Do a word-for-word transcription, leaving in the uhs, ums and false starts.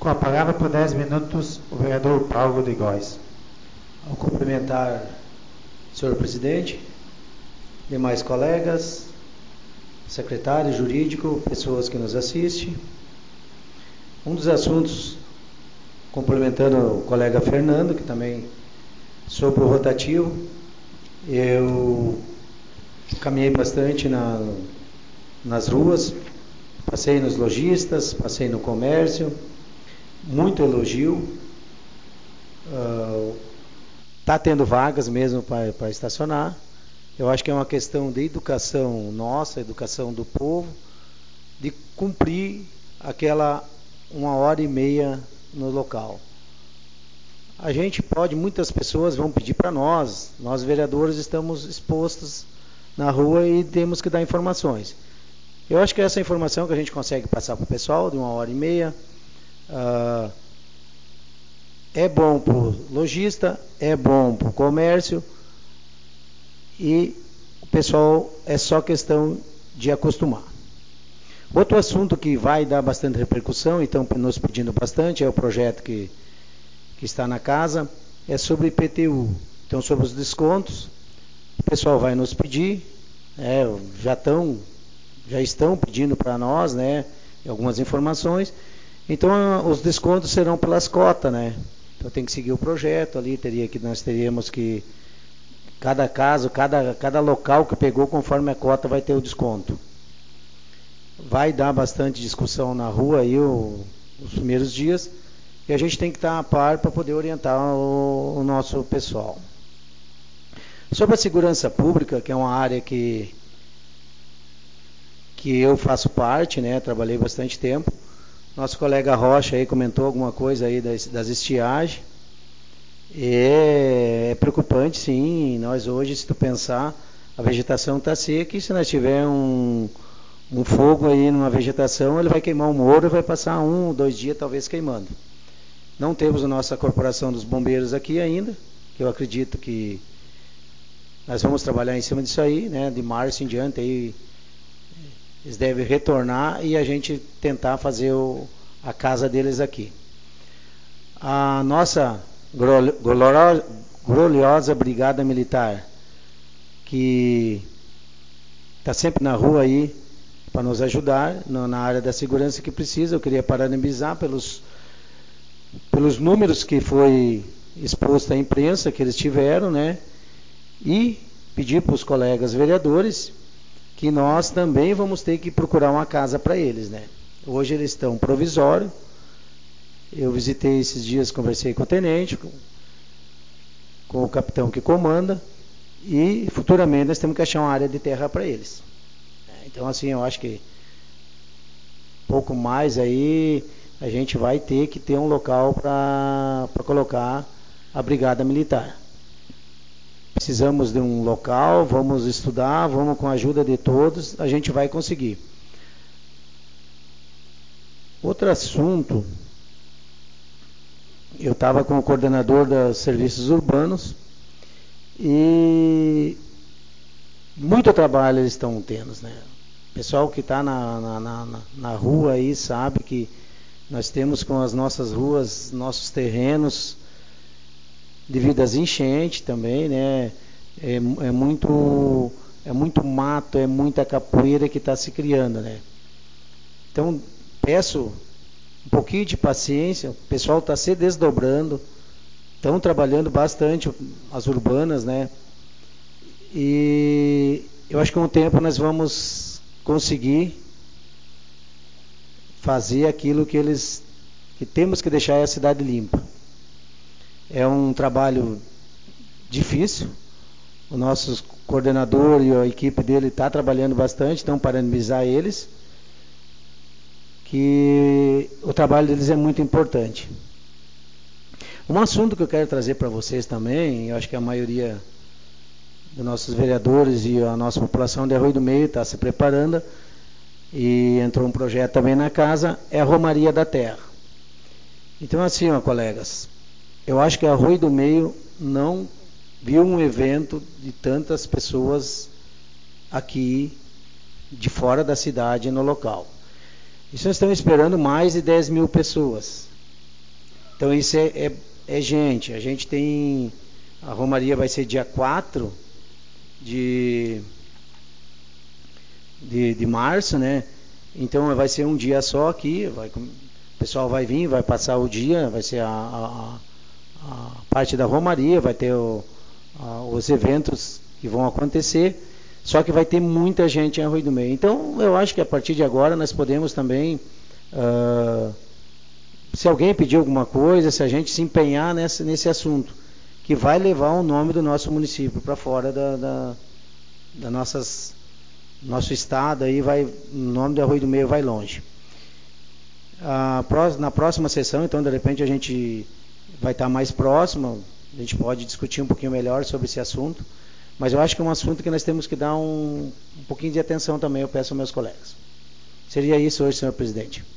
Com a palavra por dez minutos, o vereador Paulo de Góes. Ao cumprimentar o senhor presidente, demais colegas, secretário jurídico, pessoas que nos assistem. Um dos assuntos, complementando o colega Fernando, que também sobre o rotativo, eu caminhei bastante na, nas ruas, passei nos lojistas, passei no comércio, muito elogio. Está uh, tendo vagas mesmo para estacionar. Eu acho que é uma questão de educação nossa, educação do povo, de cumprir aquela uma hora e meia no local. A gente pode, muitas pessoas vão pedir para nós, nós vereadores estamos expostos na rua e temos que dar informações. Eu acho que essa informação que a gente consegue passar para o pessoal, de uma hora e meia, uh, é bom para o lojista, é bom para o comércio, e o pessoal é só questão de acostumar. Outro assunto que vai dar bastante repercussão, e estão nos pedindo bastante, é o projeto que, que está na casa, é sobre I P T U. Então, sobre os descontos, o pessoal vai nos pedir, é, já, tão, já estão pedindo para nós, né, algumas informações. Então, os descontos serão pelas cotas, né? Então, tem que seguir o projeto ali, teria que, nós teríamos que, cada caso, cada, cada local que pegou, conforme a cota, vai ter o desconto. Vai dar bastante discussão na rua aí o, os primeiros dias, e a gente tem que estar a par para poder orientar o, o nosso pessoal. Sobre a segurança pública, que é uma área que, que eu faço parte, né, trabalhei bastante tempo. Nosso colega Rocha aí comentou alguma coisa aí das, das estiagens. É, é preocupante, sim. Nós hoje, se tu pensar, a vegetação está seca, e se nós tiver um, um fogo aí numa vegetação, ele vai queimar o muro e vai passar um, dois dias talvez queimando. Não temos a nossa corporação dos bombeiros aqui ainda, que eu acredito que nós vamos trabalhar em cima disso aí, né? De março em diante aí eles devem retornar e a gente tentar fazer o, a casa deles aqui. A nossa gloriosa Brigada Militar, que está sempre na rua aí para nos ajudar no, na área da segurança que precisa. Eu queria parabenizar pelos, pelos números que foi exposto à imprensa que eles tiveram, né? E pedir para os colegas vereadores que nós também vamos ter que procurar uma casa para eles, né? Hoje eles estão provisório. Eu visitei esses dias, conversei com o tenente, com, com o capitão que comanda, e futuramente nós temos que achar uma área de terra para eles. Então, assim, eu acho que pouco mais aí a gente vai ter que ter um local para colocar a Brigada Militar. Precisamos de um local, vamos estudar, vamos com a ajuda de todos, a gente vai conseguir. Outro assunto, eu estava com o coordenador dos serviços urbanos e muito trabalho eles estão tendo, né? O pessoal que está na, na, na, na rua aí sabe que nós temos com as nossas ruas, nossos terrenos, devido às enchentes também, né? É, é, muito, é muito mato, é muita capoeira que está se criando, né? Então, peço um pouquinho de paciência, o pessoal está se desdobrando, estão trabalhando bastante as urbanas, né? E eu acho que com o tempo nós vamos conseguir fazer aquilo que eles, que temos que deixar a cidade limpa. É um trabalho difícil. O nosso coordenador e a equipe dele está trabalhando bastante, então parabenizar eles, que o trabalho deles é muito importante. Um assunto que eu quero trazer para vocês também, eu acho que a maioria dos nossos vereadores e a nossa população de Arroio do Meio está se preparando, e entrou um projeto também na casa, é a Romaria da Terra. Então, assim, ó, colegas, eu acho que Arroio do Meio não viu um evento de tantas pessoas aqui de fora da cidade no local. Isso nós estamos esperando mais de dez mil pessoas. Então isso é, é, é gente. A gente tem... A Romaria vai ser dia quatro de, de, de março, né? Então vai ser um dia só aqui. Vai, o pessoal vai vir, vai passar o dia, vai ser a, a, a parte da Romaria, vai ter o, a, os eventos que vão acontecer. Só que vai ter muita gente em Arroio do Meio. Então eu acho que a partir de agora nós podemos também... Uh, se alguém pedir alguma coisa, se a gente se empenhar nesse, nesse assunto, que vai levar o nome do nosso município para fora da, da, da nossas, nosso estado, aí vai, o nome do Arroio do Meio vai longe. A, na próxima sessão, então, de repente a gente vai estar mais próximo, a gente pode discutir um pouquinho melhor sobre esse assunto, mas eu acho que é um assunto que nós temos que dar um, um pouquinho de atenção também, eu peço aos meus colegas. Seria isso hoje, senhor presidente.